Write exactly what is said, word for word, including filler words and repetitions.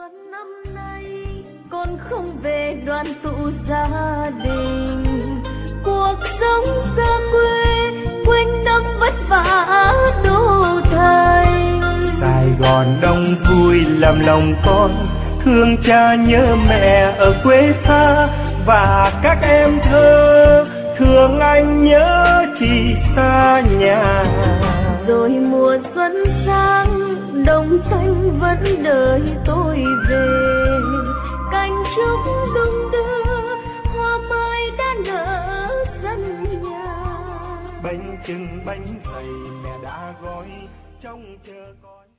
xuân năm nay con không về đoàn tụ gia đình, cuộc sống xa quê quanh năm vất vả đô thành. Sài Gòn đông vui làm lòng con thương cha nhớ mẹ ở quê xa, và các em thơ thương anh nhớ chị xa nhà. Rồi mùa xuân sang đồng xanh vẫn đợi tôi về, cành trúc đung đưa hoa mai đã nở sân nhà. Bánh chưng bánh dày mẹ đã gói trông chờ con.